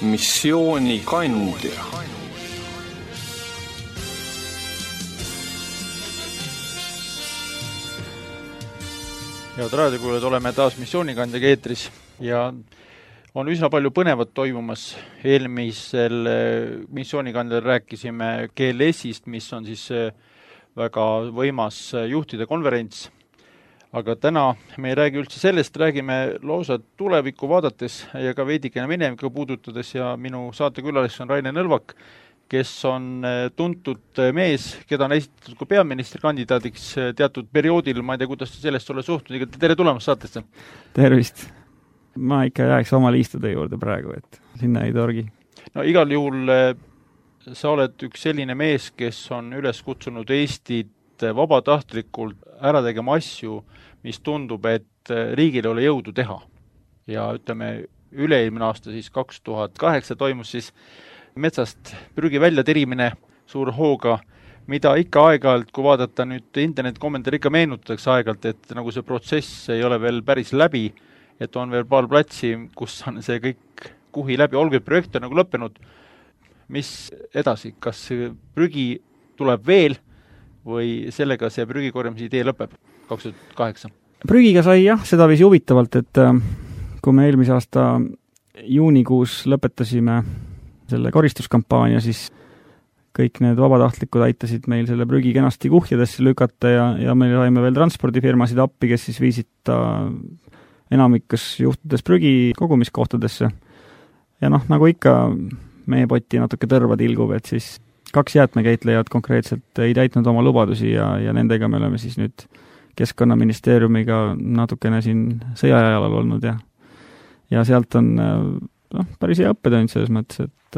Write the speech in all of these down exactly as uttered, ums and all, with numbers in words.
missioonikandja. Head raadiokuulajad, oleme taas missioonikandjaga eetris ja on üsna palju põnevat toimumas. Eelmisel missioonikandjal rääkisime G L S-ist, mis on siis väga võimas juhtide konverents. Aga täna me ei räägi üldse sellest, räägime lausa tulevikku vaadates ja ka veidikene minevikku puudutades ja minu saatekülaliseks on Raine Nõlvak, kes on tuntud mees, keda on esitatud kui peaministrikandidaadiks teatud perioodil. Ma ei tea, kuidas te sellest ole suhtunud. Tere tulemast saatesse. Tervist. Ma ikka jääks oma liistude juurde praegu, et sinna ei torgi. No igal juhul sa oled üks selline mees, kes on üles kutsunud Eestit vabatahtlikult ära tegema asju, mis tundub, et riigil ole jõudu teha. Ja ütleme, üle-eelmine aasta siis kaks tuhat kaheksa toimus siis metsast prügi välja terimine suur hooga, mida ikka aeg-ajalt, kui vaadata nüüd internet-kommentaari, ikka meenutatakse aeg-ajalt, et nagu see protsess ei ole veel päris läbi, et on veel paar platsi, kus on see kõik kuhi läbi, olgu projekt on nagu lõppenud. Mis edasi? Kas prügi tuleb veel või sellega see prügikorjamise idee lõpeb kaks tuhat kaheksa? Prügiga sai jah, seda viisi huvitavalt, et kui me eelmise aasta juunikuus lõpetasime selle koristuskampaania, siis kõik need vabatahtlikud aitasid meil selle prügi kenasti kuhjadesse lükata ja, ja meil saime veel transpordifirmasid appi, kes siis viisid ta enamikus juhtudes prügi kogumiskohtadesse. Ja noh, nagu ikka meie potti natuke tõrva tilgub, et siis kaks jäätmekäitlejad konkreetselt ei täitnud oma lubadusi ja, ja nendega me oleme siis nüüd Keskkonnaministeeriumiga natukene siin sõjajalal olnud ja, ja sealt on no, päris hea õppetund selles mõttes, et,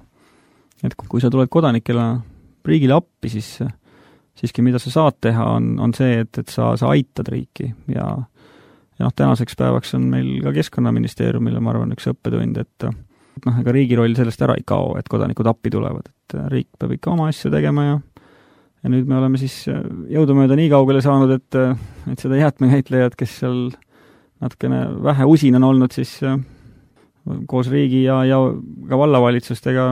et kui sa tuled kodanikele riigile appi, siis siiski mida sa saad teha on, on see, et, et sa, sa aitad riiki ja, ja noh, tänaseks päevaks on meil ka Keskkonnaministeeriumile, ma arvan, üks õppetund, et et noh, ega riigi roll sellest ära ei kao, et kodanikud appi tulevad, et riik peab ikka oma asju tegema ja, ja nüüd me oleme siis jõudumööda nii kaugele saanud, et, et seda jäätmekäitlejad, kes seal natukene vähe usin on olnud, siis koos riigi ja, ja ka vallavalitsustega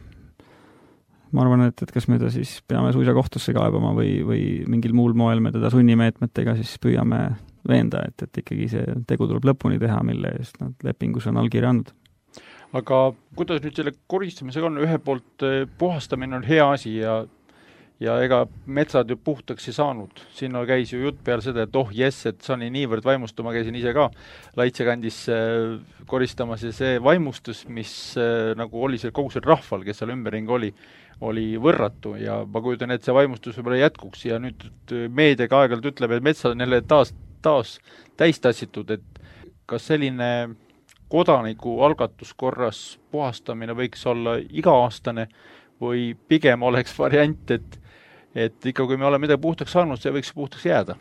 ma arvan, et, et kas me ta siis peame suisa kohtusse kaebama või, või mingil muul moel me teda sunnimeetmetega siis püüame veenda, et, et ikkagi see tegu tuleb lõpuni teha, mille eest nad lepingus on allkirja andnud. Aga kuidas nüüd selle koristamisega on? Ühe poolt puhastamine on hea asi ja, ja ega metsad ju puhtaks ei saanud. Siin käis ju jutt peale seda, et oh jess, et see on niivõrd vaimustuma, käisin ise ka Laitsekandis koristamas ja see vaimustus, mis nagu oli seal kogu see rahval, kes seal ümberring oli, oli võrratu ja ma kujutan, et see vaimustus võib-olla jätkuks ja nüüd meediaga aeg-ajalt ütleb, et metsad on jälle taas, taas täistassitud, et kas selline kodaniku algatuskorras puhastamine võiks olla iga-aastane või pigem oleks variant, et, et ikka kui me oleme midagi puhtaks saanud, see võiks puhtaks jääda?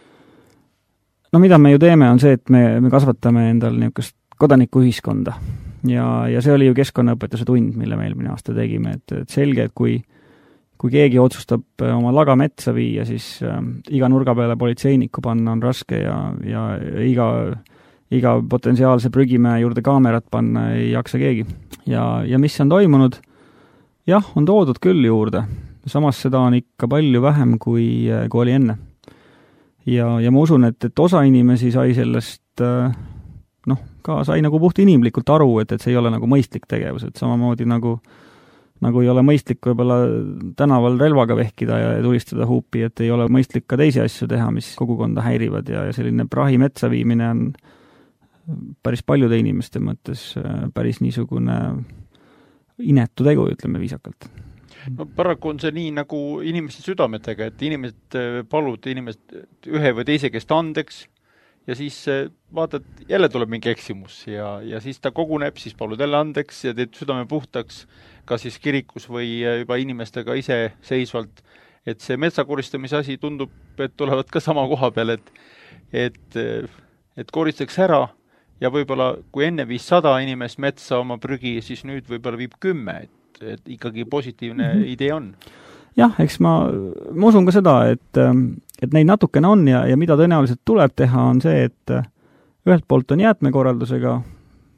No mida me ju teeme on see, et me, me kasvatame endal niisugust kodanikuühiskonda ja, ja see oli ju keskkonnaõpetuse tund, mille me eelmine aasta tegime, et, et selge, et kui, kui keegi otsustab oma laga metsa viia, siis äh, iga nurga peale politseiniku panna on raske ja, ja iga iga potentsiaalse prügimäe juurde kaamerat panna ei jaksa keegi. Ja, ja mis on toimunud? Jah, on toodud küll juurde. Samas seda on ikka palju vähem, kui, kui oli enne. Ja, ja ma usun, et, et osa inimesi sai sellest, noh, ka sai nagu puht inimlikult aru, et, et see ei ole nagu mõistlik tegevus, et samamoodi nagu, nagu ei ole mõistlik võib-olla tänaval relvaga vehkida ja tulistada huupi, et ei ole mõistlik ka teisi asju teha, mis kogukonda häirivad ja, ja selline prahi metsa viimine on päris paljude inimeste mõttes päris niisugune inetu tegu, ütleme viisakalt. No paraku on see nii nagu inimeste südametega, et inimesed palud inimesed ühe või teise käest andeks ja siis vaatad, jälle tuleb mingi eksimus ja, ja siis ta koguneb, siis palud jälle andeks ja teed südame puhtaks, kas siis kirikus või juba inimestega ise seisvalt, et see metsakoristamise asi tundub, et tulevad ka sama koha peal, et, et, et koristaks ära ja võib-olla kui enne viis sada inimest metsa oma prügi, siis nüüd võib-olla viib kümme, et, et ikkagi positiivne mm-hmm. idee on. Jah, eks ma, ma usun ka seda, et, et neid natukene on ja, ja mida tõenäoliselt tuleb teha, on see, et ühelt poolt on jäätmekorraldusega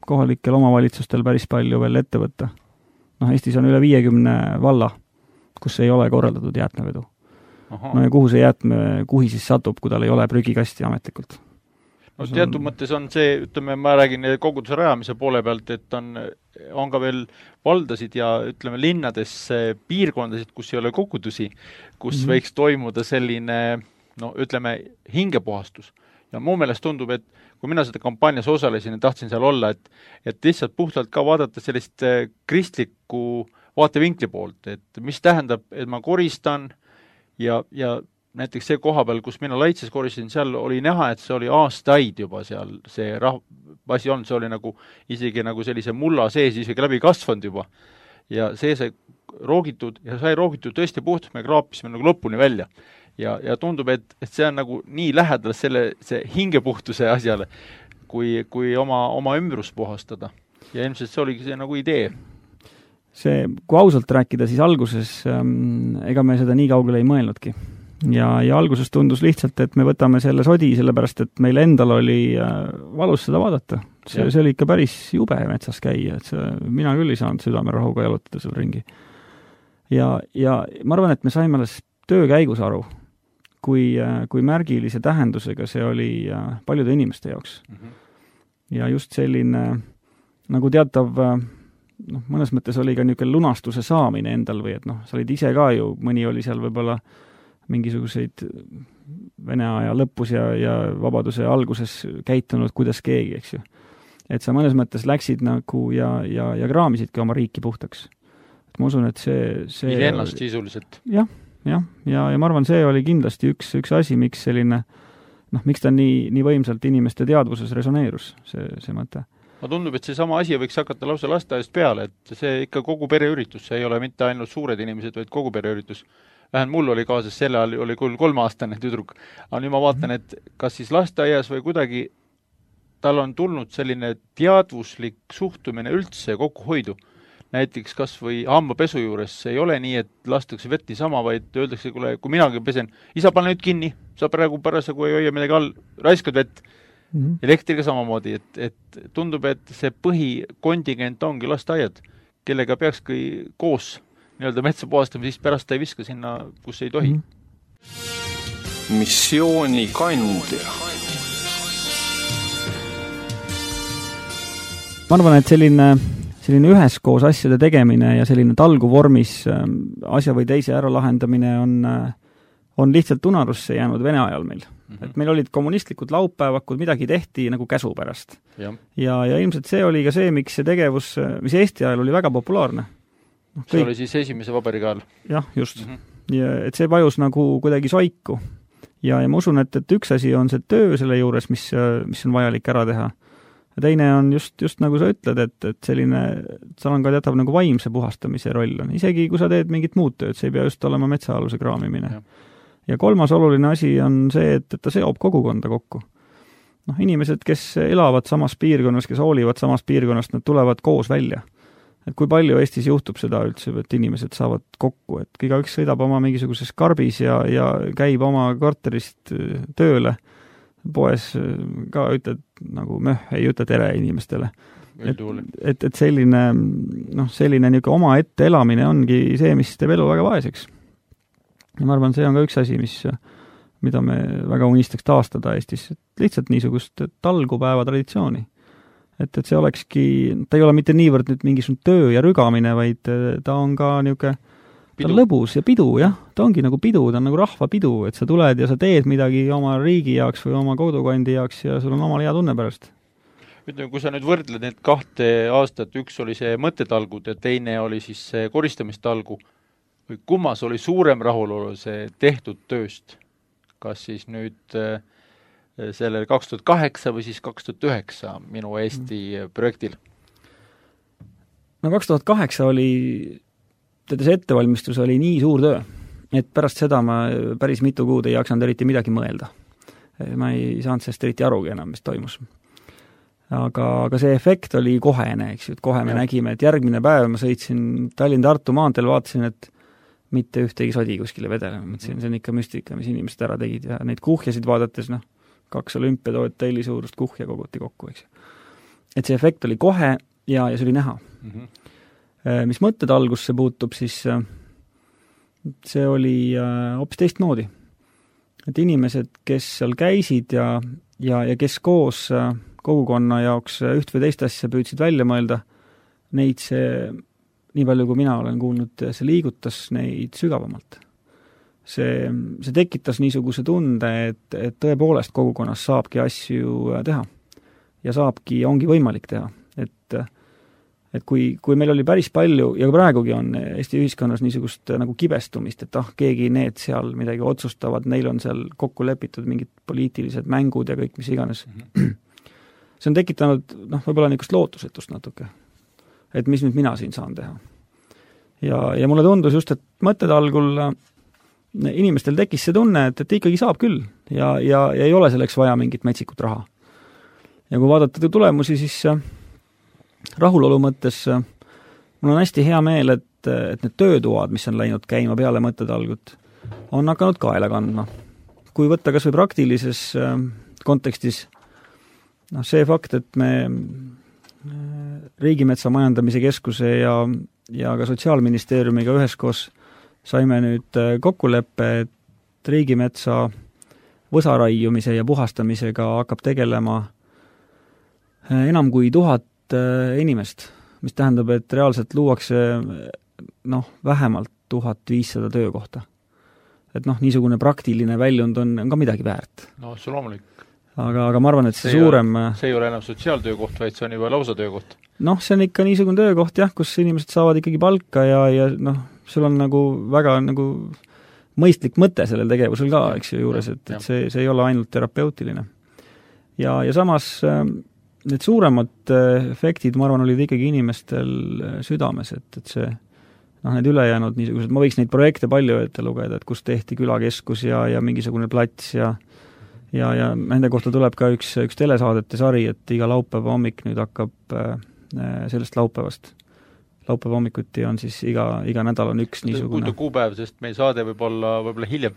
kohalikel omavalitsustel päris palju veel ette võtta. Noh, Eestis on üle viiekümne valla, kus ei ole korraldatud jäätmevedu. Aha. No ja kuhu see jäätmekuhi siis satub, kui tal ei ole prügikasti ametlikult? No teatud mõttes on see, ütleme, ma räägin koguduse rajamise poole pealt, et on, on ka veel valdasid ja ütleme linnades piirkondasid, kus ei ole kogudusi, kus mm-hmm. võiks toimuda selline, no ütleme, hingepuhastus. Ja mu meelest tundub, et kui mina seda kampaanias osalesin ja tahtsin seal olla, et, et lihtsalt puhtalt ka vaadata sellist kristlikku vaatevinkli poolt, et mis tähendab, et ma koristan ja, ja näiteks see koha peal, kus mina Laitses koristasin, seal oli näha, et see oli aastaid juba seal, see rah-, asi on, see oli nagu isegi nagu sellise mulla sees isegi läbi kasvanud juba. Ja see sai roogitud ja sai roogitud tõesti puhtalt, me kraapisime nagu lõpuni välja. Ja, ja tundub, et, et see on nagu nii lähedal selle, see hingepuhtuse asjale, kui, kui oma, oma ümbrus puhastada. Ja ilmselt see oligi see nagu idee. See, kui ausalt rääkida, siis alguses ähm, ega me seda nii kaugele ei mõelnudki. Ja, ja alguses tundus lihtsalt, et me võtame selle sodi, sellepärast, et meil endal oli äh, valus seda vaadata. See, see oli ikka päris jube metsas käia, et see, mina küll ei saanud südamerahuga jalutada seal ringi. Ja, ja ma arvan, et me saime alles töö käigus aru, kui, äh, kui märgilise tähendusega see oli äh, paljude inimeste jaoks. Mm-hmm. Ja just selline, nagu teatav, äh, noh, mõnes mõttes oli ka niisugune lunastuse saamine endal või, et noh, sa olid ise ka ju, mõni oli seal võib-olla mingisuguseid Vene aja lõpus ja, ja vabaduse alguses käitunud, kuidas keegi, eks ju. Et sa mõnes mõttes läksid nagu ja, ja, ja kraamisidki oma riiki puhtaks. Et ma usun, et see... see Ide ennast sisuliselt. Jah, jah, ja, ja ma arvan, see oli kindlasti üks, üks asi, miks selline, noh, miks ta nii, nii võimsalt inimeste teadvuses resoneerus, see, see mõte. Ma tundub, et see sama asi võiks hakata lausa lasteaiast peale, et see ikka kogu pereüritus, see ei ole mitte ainult suured inimesed, vaid kogu pereüritus. Vähemalt mul oli kaasas, selle ajal oli küll kolmeaastane tüdruk, aga nüüd ma vaatan, et kas siis lasteaias või kuidagi tal on tulnud selline teadvuslik suhtumine üldse kokkuhoidu. Näiteks kas või hambapesu juures ei ole nii, et lastakse vett niisama, vaid öeldakse, kui, kui minagi pesen, isa, pane nüüd kinni, sa praegu parasjagu ei hoia midagi all, raiskad vett. Mm-hmm. Elektriga samamoodi, et, et tundub, et see põhikontingent ongi lasteaiad, kellega peakski koos nii-öelda metsa puhastame, siis pärast ta ei viska sinna, kus ei tohi. Mm-hmm. Missiooni kandja. Ma arvan, et selline, selline üheskoos asjade tegemine ja selline talgu vormis asja või teise ära lahendamine on, on lihtsalt unarusse jäänud Vene ajal meil. Mm-hmm. Et meil olid kommunistlikud laupäevakud, midagi tehti nagu käsu pärast. Ja, ja, ja ilmselt see oli ka see, miks see tegevus, mis Eesti ajal oli väga populaarne. No, see kõik... oli siis esimese vabariigi ajal. Jah, just. Mm-hmm. Ja, et see vajus nagu kuidagi soiku. Ja, ja ma usun, et, et üks asi on see töö selle juures, mis, mis on vajalik ära teha. Ja teine on just, just nagu sa ütled, et, et selline, seal on ka teatav nagu vaimse puhastamise roll on. Isegi kui sa teed mingit muud tööd, see ei pea just olema metsaaluse kraamimine. Ja. ja kolmas oluline asi on see, et, et ta seob kogukonda kokku. Noh, inimesed, kes elavad samas piirkonnas, kes hoolivad samas piirkonnast, nad tulevad koos välja. Et kui palju Eestis juhtub seda üldse, et inimesed saavad kokku, et igaüks sõidab oma mingisuguses karbis ja, ja käib oma korterist tööle, poes ka ütled nagu möh, ei ütle tere inimestele. Et, et, et selline, noh, selline niisugune oma ette elamine ongi see, mis teeb elu väga vaeseks. Ja ma arvan, see on ka üks asi, mis, mida me väga unistaks taastada Eestis. Lihtsalt niisugust talgupäeva traditsiooni. Et, et see olekski, ta ei ole mitte niivõrd nüüd mingisugune töö ja rügamine, vaid ta on ka niisugune, ta on lõbus ja pidu, jah. Ta ongi nagu pidu, ta on nagu rahva pidu, et sa tuled ja sa teed midagi oma riigi jaoks või oma kodukandi jaoks ja sul on omal hea tunne pärast. Ütleme, kui sa nüüd võrdled need kahte aastat, üks oli see mõttetalgud ja teine oli siis see koristamistalgu, või kummas oli suurem rahulolu see tehtud tööst? Kas siis nüüd sellel kaks tuhat kaheksa või siis kaks tuhat üheksa minu Eesti projektil? No kaks tuhat kaheksa oli, tead see ettevalmistus oli nii suur töö, et pärast seda ma päris mitu kuud ei jaksanud eriti midagi mõelda. Ma ei saanud sellest eriti arugi enam, mis toimus. Aga, aga see efekt oli kohene, eks ju, et kohe me ja. nägime, et järgmine päev ma sõitsin Tallinn-Tartu maanteel, vaatasin, et mitte ühtegi sodi kuskile vedele. Mõtlesin, see on ikka müstika, mis inimesed ära tegid ja neid kuhjasid vaadates, noh, kaks olümpiatoot telli suurust kuhja koguti kokku, eks ju. et see efekt oli kohe ja, ja see oli näha mm. -hmm. Mis mõtted algusse puutub, siis see oli hoopis teistmoodi. Et inimesed, kes seal käisid ja, ja, ja kes koos kogukonna jaoks üht või teist asja püüdsid välja mõelda, neid see, nii palju kui mina olen kuulnud, see liigutas neid sügavamalt. See, see tekitas niisuguse tunde, et, et tõepoolest kogukonnas saabki asju teha. Ja saabki, ongi võimalik teha. Et, et kui, kui meil oli päris palju, ja praegugi on Eesti ühiskonnas niisugust nagu kibestumist, et ah, keegi need seal midagi otsustavad, neil on seal kokku lepitud mingid poliitilised mängud ja kõik, mis iganes. Mm-hmm. See on tekitanud, noh, võib-olla niisugust lootusetust natuke. Et mis nüüd mina siin saan teha. Ja, ja mulle tundus just, et mõtted algul inimestel tekkis see tunne, et, et ikkagi saab küll ja, ja, ja ei ole selleks vaja mingit metsikut raha. Ja kui vaadata tulemusi, siis rahulolu mõttes mul on hästi hea meel, et, et need töötoad, mis on läinud käima peale mõttetalgut, on hakanud kaela kandma. Kui võtta kas või praktilises kontekstis, noh, see fakt, et me Riigimetsa Majandamise Keskuse ja, ja ka Sotsiaalministeeriumiga üheskoos saime nüüd kokkuleppe, et riigimetsa võsaraiumise ja puhastamisega hakkab tegelema enam kui tuhat inimest, mis tähendab, et reaalselt luuakse noh, vähemalt tuhat viissada töökohta. Et noh, niisugune praktiline väljund on, on ka midagi väärt. No see loomulik. Aga, aga ma arvan, et see, see suurem... Ole, see ei ole enam sotsiaaltöökoht, vaid see on juba lausa töökoht. Noh, see on ikka niisugune töökoht, jah, kus inimesed saavad ikkagi palka ja, ja noh, sul on nagu väga nagu mõistlik mõte sellel tegevusel ka, eks ju, juures, et, et see, see ei ole ainult terapeutiline. Ja, ja samas need suuremad efektid, ma arvan, olid ikkagi inimestel südames, et, et see, noh, need ülejäänud niisugused, ma võiks neid projekte palju ette lugeda, et kus tehti külakeskus ja, ja mingisugune plats ja ja, ja nende kohta tuleb ka üks, üks telesaadete sari, et iga laupäeva hommik nüüd hakkab sellest laupäevast. Laupäeva hommikuti on siis iga, iga nädal on üks niisugune... kuupäev, sest meie saade võib olla võib-olla hiljem.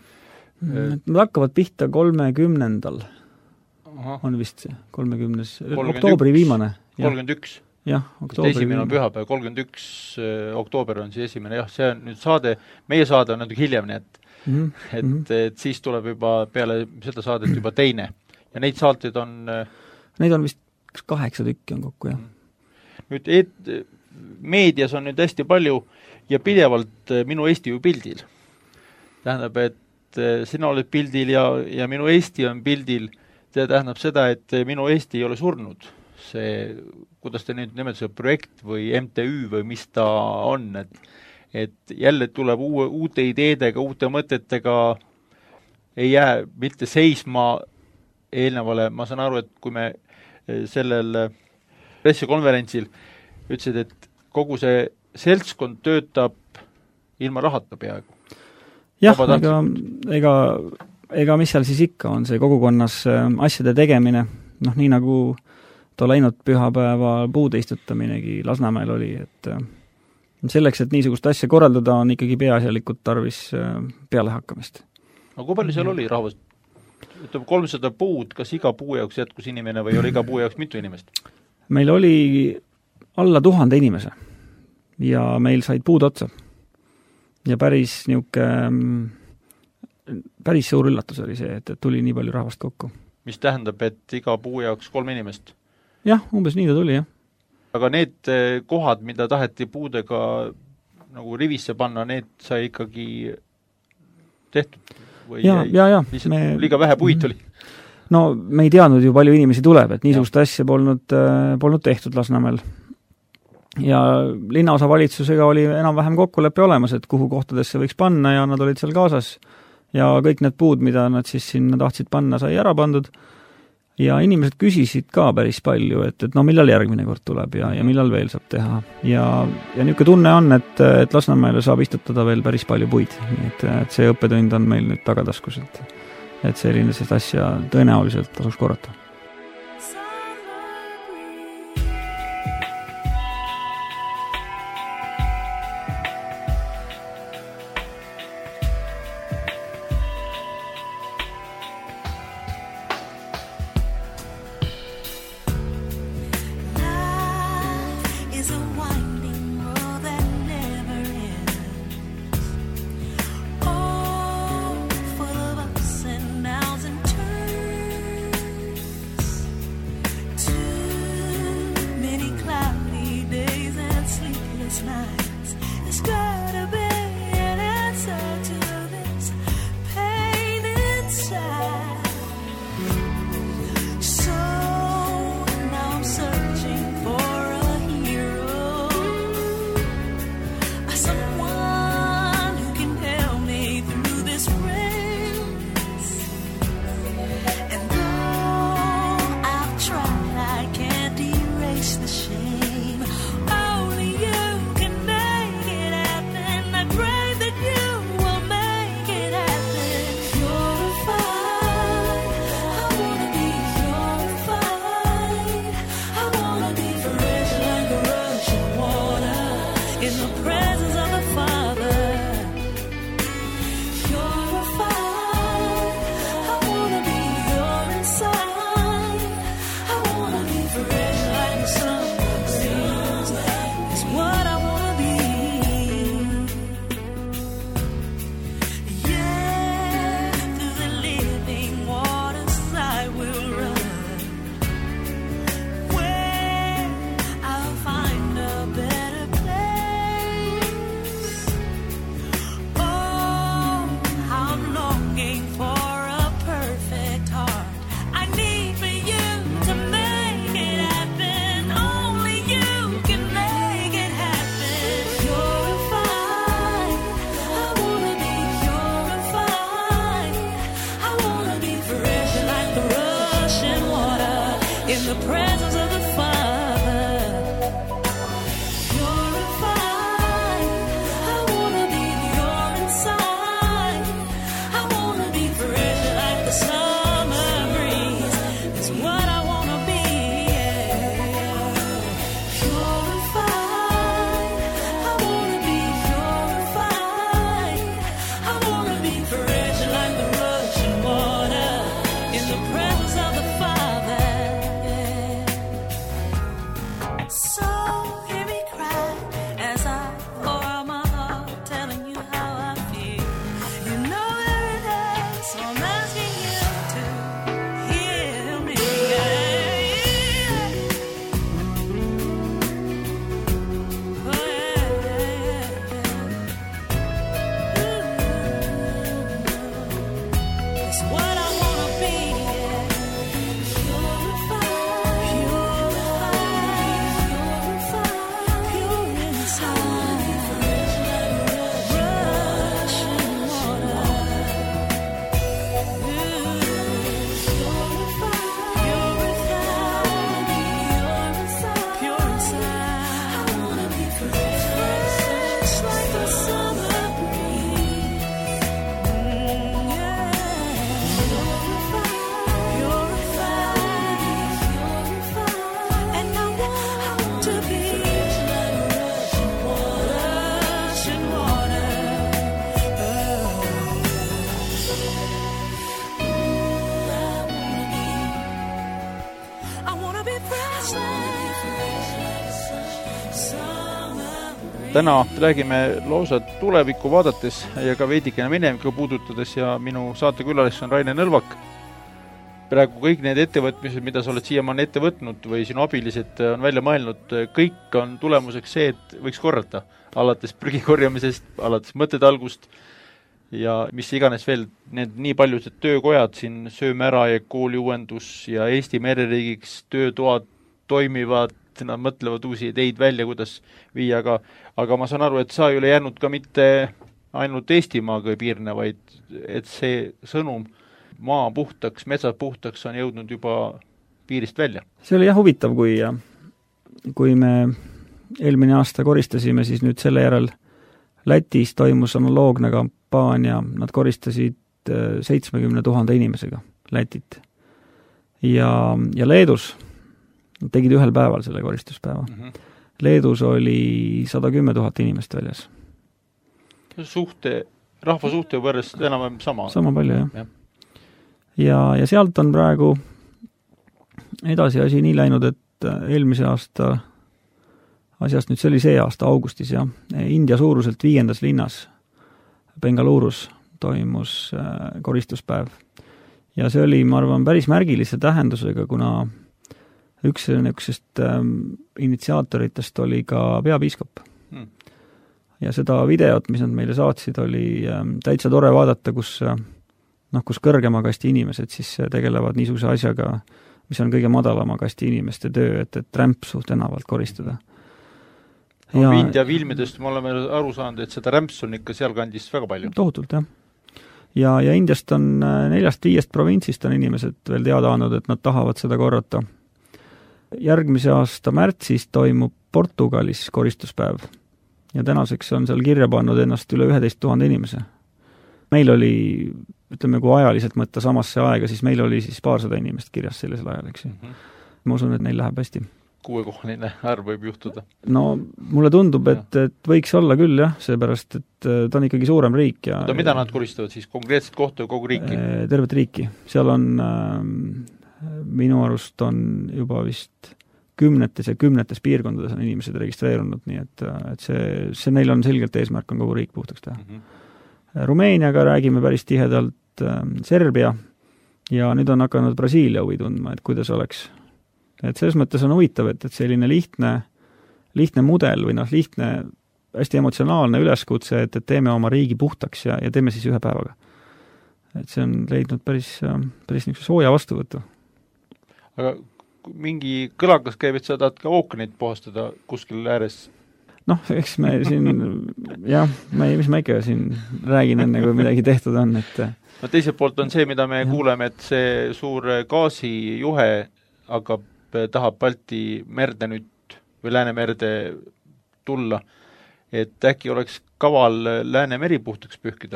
Nad hakkavad pihta kolmekümnendal. Aha. On vist see, kolmekümnes, oktoobri viimane. kolmkümmend üks. Jah, oktoobri esimene on pühapäev, kolmkümmend üks oktoober on siis esimene, jah, see on nüüd saade, meie saade on natuke hiljem, nii et Mm-hmm. Et, mm-hmm. et siis tuleb juba peale seda saadet juba teine. Ja neid saateid on... Neid on vist kaheksa tükki on kokku, jah. Nüüd et, meedias on nüüd hästi palju ja pidevalt Minu Eesti ju pildil. Tähendab, et sina oled pildil ja, ja Minu Eesti on pildil. See tähendab seda, et Minu Eesti ei ole surnud. See, kuidas te nüüd nimetada, see projekt või M T Ü või mis ta on, et et jälle tuleb uue, uute ideedega, uute mõtetega, ei jää mitte seisma eelnevale, ma saan aru, et kui me sellel pressikonverentsil ütlesid, et kogu see seltskond töötab ilma rahata peaaegu. Jah, ega, ega, ega mis seal siis ikka on see kogukonnas asjade tegemine, noh nii nagu too läinud pühapäeva puude istutaminegi Lasnamäel oli, et selleks, et niisugust asja korraldada, on ikkagi peaasjalikult tarvis peale hakkamist. Aga kui palju seal oli rahvast? Ütleb kolmsada puud, kas iga puu jaoks jätkus inimene või oli iga puu jaoks mitu inimest? Meil oli alla tuhande inimese ja meil said puud otsa. Ja päris niuke, päris suur üllatus oli see, et tuli nii palju rahvast kokku. Mis tähendab, et iga puu jaoks kolm inimest? Jah, umbes nii ta tuli, jah. Aga need kohad, mida taheti puudega nagu rivisse panna, need sai ikkagi tehtud? Või ja, ja, ja. Me... liiga vähe puid oli? No me ei teadnud ju palju inimesi tuleb, et niisugust asja polnud, polnud tehtud Lasnamäel. Ja linnaosa valitsusega oli enam-vähem kokkulepe olemas, et kuhu kohtadesse võiks panna ja nad olid seal kaasas. Ja kõik need puud, mida nad siis sinna tahtsid panna, sai ära pandud. Ja inimesed küsisid ka päris palju, et, et no millal järgmine kord tuleb ja, ja millal veel saab teha. Ja, ja niisugune tunne on, et, et Lasnamäele saab istutada veel päris palju puid. Nii et, et see õppetund on meil nüüd tagataskus, et, et selline sellist asja tõenäoliselt tasuks korrata. Now Täna räägime lausa tulevikku vaadates ja ka veidikene minevikku puudutades ja minu saatekülaliseks on Raine Nõlvak. Praegu kõik need ettevõtmised, mida sa oled siiamaani ette võtnud või sinu abilised on välja mõelnud, kõik on tulemuseks see, et võiks korrata alates prügi korjamisest, alates mõttetalgust ja mis iganes veel, need nii paljused töökojad siin, Sööme ära ja kooliuuendus ja Eesti mereriigiks töötoad toimivad, nad mõtlevad uusi ideid välja, kuidas viia, aga, aga ma saan aru, et sa ei ole jäänud ka mitte ainult Eestimaaga ei piirne, vaid et see sõnum maa puhtaks, metsad puhtaks on jõudnud juba piirist välja. See oli jah huvitav, kui, kui me eelmine aasta koristasime, siis nüüd selle järel Lätis toimus analoogne kampaania, nad koristasid seitsmekümne tuhande inimesega Lätit. Ja, ja Leedus tegid ühel päeval selle koristuspäeva. Mm-hmm. Leedus oli sada kümme tuhat inimest väljas. Suhte, rahva suhte võrres enam sama. Sama palju, jah. Ja. Ja, ja sealt on praegu edasi asi nii läinud, et eelmise aasta asjast nüüd see oli see aasta augustis, jah. India suuruselt viiendas linnas Bengalurus toimus koristuspäev. Ja see oli, ma arvan, päris märgilise tähendusega, kuna üks niisugusest ähm, initsiaatoritest oli ka peapiiskop. Hmm. Ja seda videot, mis nad meile saatsid, oli ähm, täitsa tore vaadata, kus, äh, noh, kus kõrgema kasti inimesed siis tegelevad niisuguse asjaga, mis on kõige madalama kasti inimeste töö, et, et rämpsu tänavalt koristada. No, ja India filmidest me oleme aru saanud, et seda rämpsu on ikka sealkandist väga palju. Tohutult, jah. Ja, ja Indiast on neljast viiest provintsist on inimesed veel teada andnud, et nad tahavad seda korrata. Järgmise aasta märtsis toimub Portugalis koristuspäev ja tänaseks on seal kirja pannud ennast üle üheteist tuhande inimese. Meil oli, ütleme, kui ajaliselt mõtta samasse aega, siis meil oli siis paarsada inimest kirjas sellisel ajal, eks. Mm-hmm. Ma usun, et neil läheb hästi. Kuuekohaline arv võib juhtuda. No mulle tundub, et, et võiks olla küll, jah, seepärast, et ta on ikkagi suurem riik. Ja, Oda, mida nad koristavad siis? Konkreetset kohta kogu riiki? Tervet riiki. Seal on ähm, minu arust on juba vist kümnetes ja kümnetes piirkondades on inimesed registreerunud, nii et, et see, see neil on selgelt eesmärk on kogu riik puhtaks teha. Mm-hmm. Rumeeniaga räägime päris tihedalt äh, Serbia ja nüüd on hakanud Brasiilia huvi tundma, et kuidas oleks. Et selles mõttes on huvitav, et, et selline lihtne, lihtne mudel või noh, lihtne, hästi emotsionaalne üleskutse, et, et teeme oma riigi puhtaks ja, ja teeme siis ühe päevaga. Et see on leidnud päris, päris niisuguse sooja vastuvõttu. Aga mingi kõlakas käib, et sa tahad ka ookeanit puhastada kuskil ääres? Noh, eks me siin, jah, ma ei, mis ma ikka siin räägin enne, kui midagi tehtud on, et no teiselt poolt on see, mida me ja. kuuleme, et see suur gaasijuhe hakkab tahab Balti merde nüüd või Läänemerde tulla, et äkki oleks kaval Läänemeri puhtaks pühkida?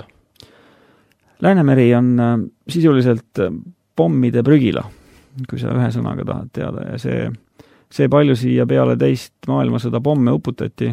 Läänemeri on sisuliselt pommide prügila, kui sa ühe sõnaga tahad teada, ja see, see palju siia peale teist maailmasõda pomme uputati,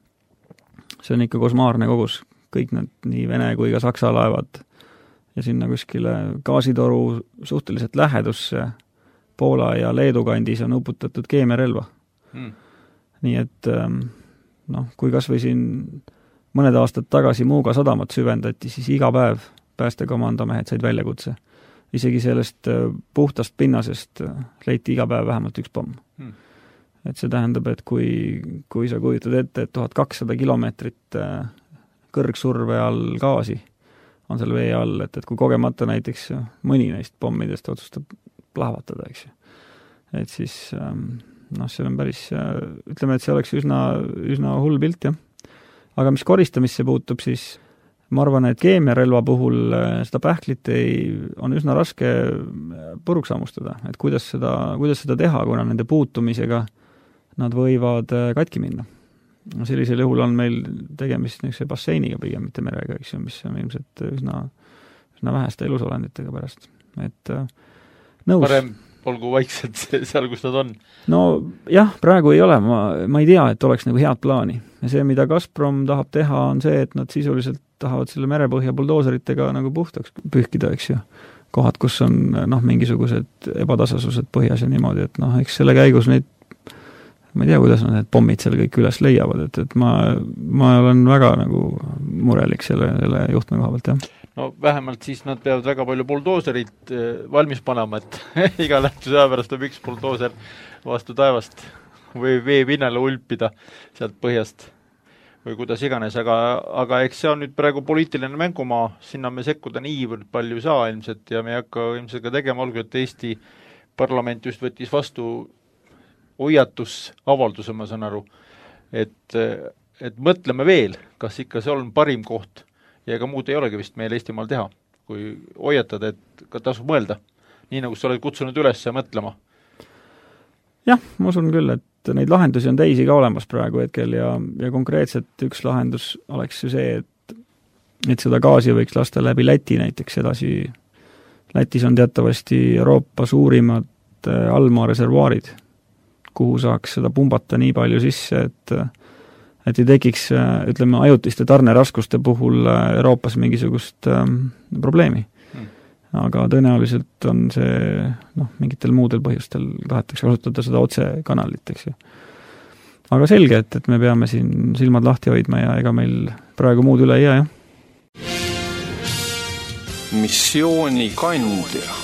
see on ikka kosmaarne kogus, kõik need nii Vene kui ka Saksa laevad ja sinna kuskile gaasitoru suhteliselt lähedusse Poola ja Leedu kandis on uputatud keemiarelva. Hmm. nii et noh, kui kas või siin mõned aastad tagasi Muuga sadamat süvendati, siis iga päev päästekomandomehed said väljakutse. Isegi sellest puhtast pinnasest leiti iga päev vähemalt üks pomm. Hmm. Et see tähendab, et kui, kui sa kujutad ette, et tuhat kakssada kilomeetrit kõrgsurve all gaasi on seal vee all, et, et kui kogemata näiteks mõni neist pommidest otsustab plahvatada, eks ju. Et siis noh, see on päris, ütleme, et see oleks üsna, üsna hull pilt, jah. Aga mis koristamisse puutub, siis ma arvan, et keemiarelva puhul seda pähklit ei, on üsna raske puruks hammustada, et kuidas seda, kuidas seda teha, kuna nende puutumisega nad võivad katki minna. Sellisel juhul on meil tegemist niisuguse basseiniga pigem, mitte merega, eks ju, mis on ilmselt üsna, üsna väheste elusolenditega pärast. Et nõus. Parem olgu vaikselt seal, kus nad on. No jah, praegu ei ole, ma, ma ei tea, et oleks nagu head plaani. Ja see, mida Gazprom tahab teha, on see, et nad sisuliselt tahavad selle merepõhja buldooseritega nagu puhtaks pühkida, eks ju. Kohad, kus on noh, mingisugused ebatasasused põhjas ja niimoodi, et noh, eks selle käigus neid ma ei tea, kuidas nad need pommid seal kõik üles leiavad, et, et ma, ma olen väga nagu murelik selle, selle juhtme koha pealt, jah. No vähemalt siis nad peavad väga palju buldooserit valmis panema, et iga lähtuse aja pärast võib üks buldooser vastu taevast või vee pinnale ulpida sealt põhjast või kuidas iganes, aga, aga eks see on nüüd praegu poliitiline mängumaa, sinna me sekkuda niivõrd palju ei saa ilmselt ja me ei hakka ilmselt ka tegema, olgu, et Eesti parlament just võttis vastu hoiatusavalduse, ma saan aru, et, et mõtleme veel, kas ikka see on parim koht ja ega muud ei olegi vist meil Eestimaal teha, kui hoiatada, et ka tasub mõelda, nii nagu sa oled kutsunud üles mõtlema. Jah, ma usun küll, et neid lahendusi on teisi ka olemas praegu hetkel ja, ja konkreetselt üks lahendus oleks ju see, et, et seda gaasi võiks lasta läbi Läti näiteks edasi. Lätis on teatavasti Euroopa suurimad allmaa reservuaarid, kuhu saaks seda pumbata nii palju sisse, et, et ei tekiks, ütleme, ajutiste tarneraskuste puhul Euroopas mingisugust ähm, probleemi. Hmm. Aga tõenäoliselt on see, noh, mingitel muudel põhjustel tahetakse kasutada seda otsekanalit, eks ju. Aga selge, et, et me peame siin silmad lahti hoidma ja ega meil praegu muud üle ei jää, jah. Missiooni kandja.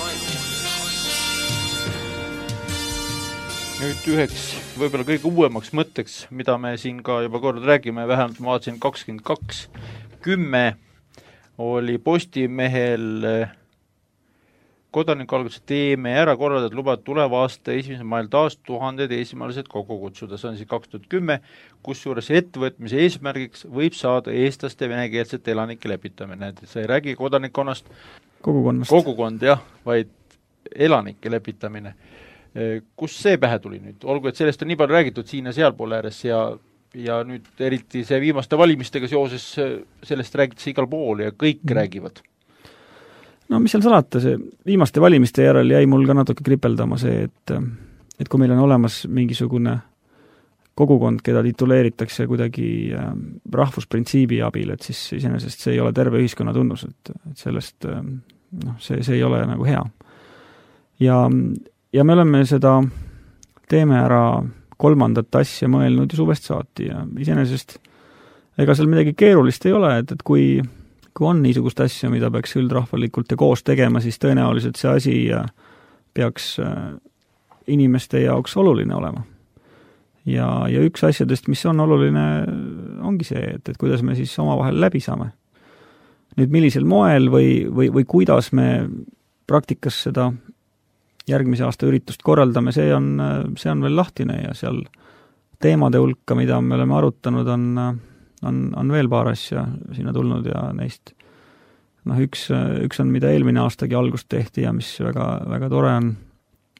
Nüüd üheks võib-olla kõige uuemaks mõtteks, mida me siin ka juba kord räägime, vähemalt ma vaatasin kakskümmend kaks kümme oli Postimehel kodanikualgatuse teeme ära korraldada, lubad tuleva aasta esimesel mail taas tuhanded eestimalised kokku kutsuda, see on siis kaks tuhat kümme, kusjuures ettevõtmise eesmärgiks võib saada eestlaste venekeelsete elanike lepitamine, et see ei räägi kodanikkonnast, kogukonnast, kogukond jah, vaid elanike lepitamine. Kus see pähe tuli nüüd? Olgu, et sellest on nii palju räägitud siin ja sealpool ääres ja, ja nüüd eriti see viimaste valimistega seoses sellest räägitakse igal pool ja kõik mm. räägivad. No mis seal salata, see viimaste valimiste järel jäi mul ka natuke kripeldama see, et, et kui meil on olemas mingisugune kogukond, keda tituleeritakse kuidagi rahvusprintsiibi abil, et siis iseenesest see ei ole terve ühiskonna tunnus, et, et sellest noh, see, see ei ole nagu hea. Ja Ja me oleme seda teeme ära kolmandat asja mõelnud ju suvest saati ja iseenesest ega seal midagi keerulist ei ole, et, et kui, kui on niisugust asja, mida peaks üldrahvalikult ja koos tegema, siis tõenäoliselt see asi peaks inimeste jaoks oluline olema. Ja, ja üks asjadest, mis on oluline, ongi see, et, et kuidas me siis omavahel läbi saame. Nüüd millisel moel või, või, või kuidas me praktikas seda järgmise aasta üritust korraldame, see on, see on veel lahtine ja seal teemade hulka, mida me oleme arutanud, on, on, on veel paar asja sinna tulnud ja neist noh, üks, üks on, mida eelmine aastagi algust tehti ja mis väga, väga tore on,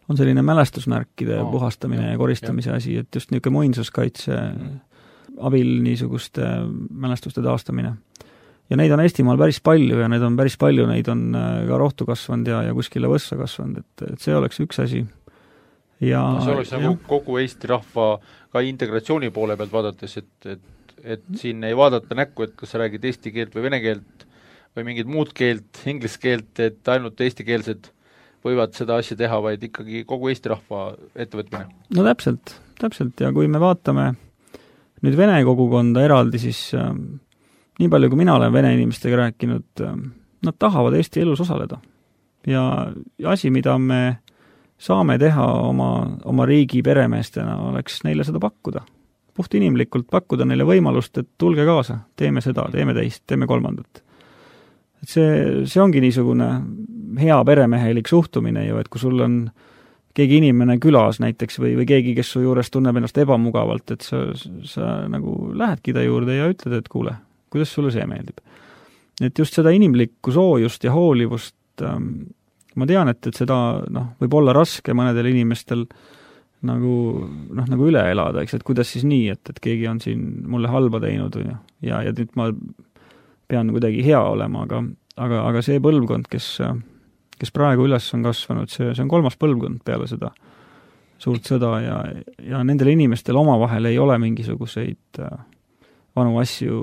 on selline mälestusmärkide oh, puhastamine ja, ja koristamise ja. asi, et just niisugune muinsuskaitse mm. abil niisuguste mälestuste taastamine. Ja neid on Eestimaal päris palju ja neid on päris palju, neid on ka rohtu kasvanud ja, ja kuskile võssa kasvanud, et, et see oleks üks asi. Ja, no see oleks nagu kogu Eesti rahva ka integratsiooni poole pealt vaadates, et, et, et siin ei vaadata näkku, et kas sa räägid eesti keelt või vene keelt või mingit muud keelt, inglise keelt, et ainult eestikeelsed võivad seda asja teha, vaid ikkagi kogu Eesti rahva ettevõtmine. No täpselt, täpselt ja kui me vaatame nüüd vene kogukonda eraldi, siis äh, nii palju, kui mina olen vene inimestega rääkinud, äh, nad tahavad Eesti elus osaleda. Ja asi, mida me saame teha oma, oma riigi peremeestena, oleks neile seda pakkuda. Puht inimlikult pakkuda neile võimalust, et tulge kaasa, teeme seda, teeme teist, teeme kolmandat. Et see, see ongi niisugune hea peremehelik suhtumine ju, et kui sul on keegi inimene külas näiteks või, või keegi, kes su juures tunneb ennast ebamugavalt, et sa, sa nagu lähedki ta juurde ja ütled, et kuule, kuidas sulle see meeldib. Et just seda inimlikku soojust ja hoolivust, ähm, ma tean, et, et seda noh, võib olla raske mõnedel inimestel nagu, noh, nagu üle elada, eks, et kuidas siis nii, et, et keegi on siin mulle halba teinud ja, ja, ja nüüd ma pean kuidagi hea olema, aga, aga, aga see põlvkond, kes, kes praegu üles on kasvanud, see, see on kolmas põlvkond peale seda suurt sõda ja, ja nendel inimestel omavahel ei ole mingisuguseid vanu asju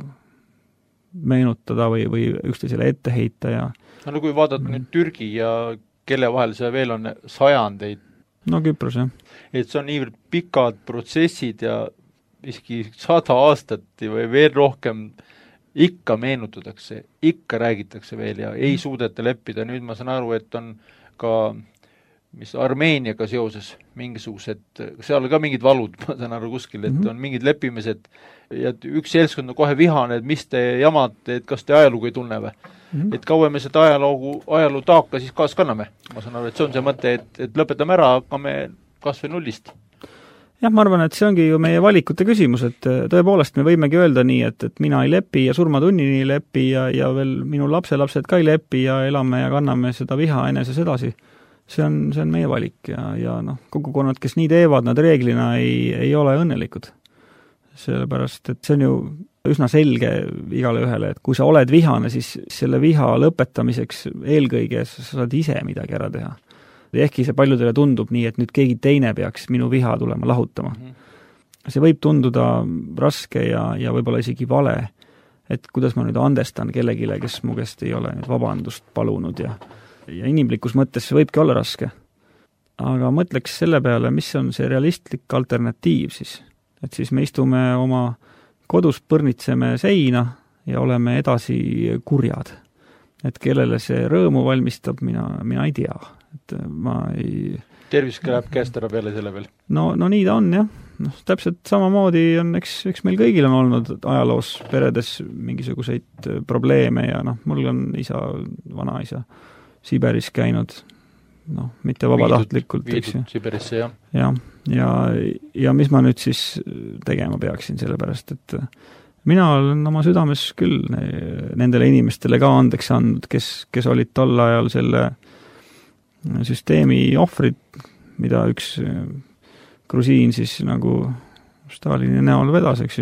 meenutada või, või üksteisele ette heita ja no kui vaadata nüüd Türgi ja kelle vahel see veel on sajandeid, no Küpros, jah. Et see on niivõrd pikad protsessid ja isegi sada aastat või veel rohkem ikka meenutatakse, ikka räägitakse veel ja ei suudeta leppida. Nüüd ma saan aru, et on ka mis Armeeniaga seoses mingisugused, seal ka mingid valud, ma saan aru kuskil, et on mingid leppimised ja üks seltskond on kohe vihane, et mis te jamate, et kas te ajalugu ei tunne või? Mm-hmm. Et kauem me seda ajaloo, ajaloo taaka siis kaas kanname. Ma saan aru, et see on see mõte, et, et lõpetame ära, hakkame kas või nullist. Jah, ma arvan, et see ongi ju meie valikute küsimus, et tõepoolest me võimegi öelda nii, et, et mina ei lepi ja surmatunnini ei lepi ja, ja veel minu lapselapsed ka ei lepi ja elame ja kanname seda viha eneses edasi. See on, see on meie valik ja, ja noh, kogukonnad, kes nii teevad, nad reeglina ei, ei ole õnnelikud. Sellepärast, et see on ju üsna selge igale ühele, et kui sa oled vihane, siis selle viha lõpetamiseks eelkõige sa saad ise midagi ära teha. Ehkki see paljudele tundub nii, et nüüd keegi teine peaks minu viha tulema lahutama. See võib tunduda raske ja, ja võib-olla isegi vale, et kuidas ma nüüd andestan kellegile, kes mu käest ei ole nüüd vabandust palunud ja, ja inimlikus mõttes see võibki olla raske. Aga mõtleks selle peale, mis on see realistlik alternatiiv siis. Et siis me istume oma kodus, põrnitseme seina ja oleme edasi kurjad. Et kellele see rõõmu valmistab, mina, mina ei tea. Et ma ei... Tervis läheb käest ära peale selle veel. No, no nii ta on, jah. No, täpselt samamoodi on, eks, eks meil kõigil on olnud ajaloos peredes mingisuguseid probleeme ja noh, mul on isa, vanaisa Siberis käinud, noh, mitte vabatahtlikult, eks ju. Siberisse, jah. Ja, ja, ja mis ma nüüd siis tegema peaksin, sellepärast, et mina olen oma südames küll nendele inimestele ka andeks andnud, kes, kes olid tol ajal selle süsteemi ohvrid, mida üks grusiin siis nagu Stalini näol vedas, eks ju.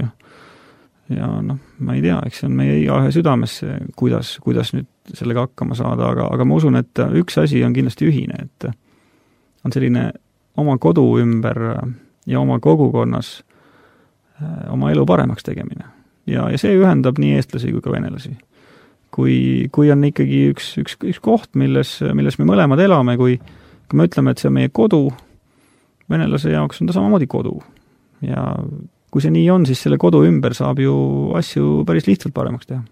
Ja noh, ma ei tea, eks see on meie igaühe südames, kuidas, kuidas nüüd sellega hakkama saada, aga, aga ma usun, et üks asi on kindlasti ühine, et on selline oma kodu ümber ja oma kogukonnas oma elu paremaks tegemine. Ja, ja see ühendab nii eestlasi kui ka venelasi. Kui, kui on ikkagi üks, üks, üks koht, milles, milles me mõlemad elame, kui, kui me ütleme, et see on meie kodu, venelase jaoks on ta samamoodi kodu. Ja kui see nii on, siis selle kodu ümber saab ju asju päris lihtsalt paremaks teha.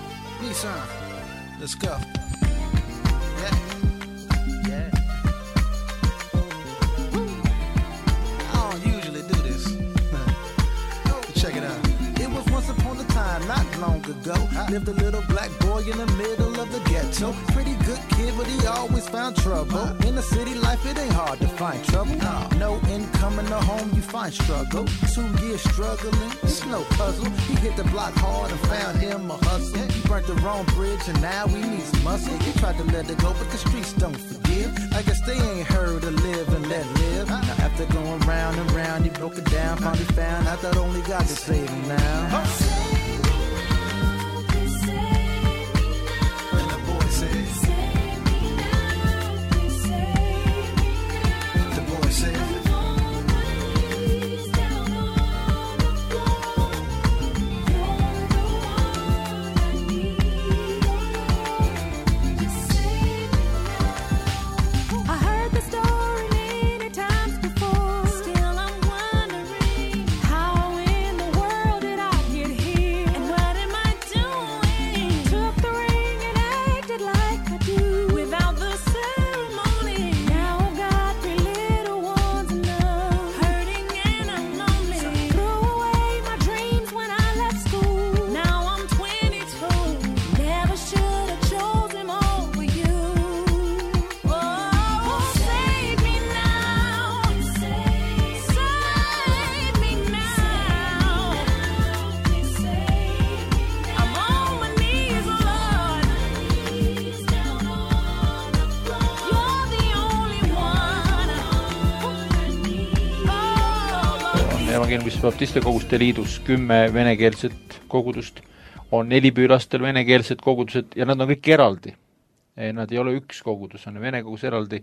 Let's go. Yeah. Yeah. I don't usually do this. Check it out. It was once upon a time, not long ago. Lived a little black boy in the middle of the ghetto. Pretty good kid, activity, always found trouble. In the city life, it ain't hard to find trouble. No income in the home, you find struggle. Two years struggling, it's no puzzle. He hit the block hard and found him a hustle. He burnt the wrong bridge and now he needs muscle. He tried to let it go, but the streets don't forgive. I guess they ain't heard of live and let live. Now after going round and round, he broke it down, finally found out that only God can save him now. Huh? Evangeelmise Baptiste Koguste Liidus kümme venekeelset kogudust, on neli püülastel venekeelsed kogudused ja nad on kõik eraldi. Nad ei ole üks kogudus, on vene kogus eraldi,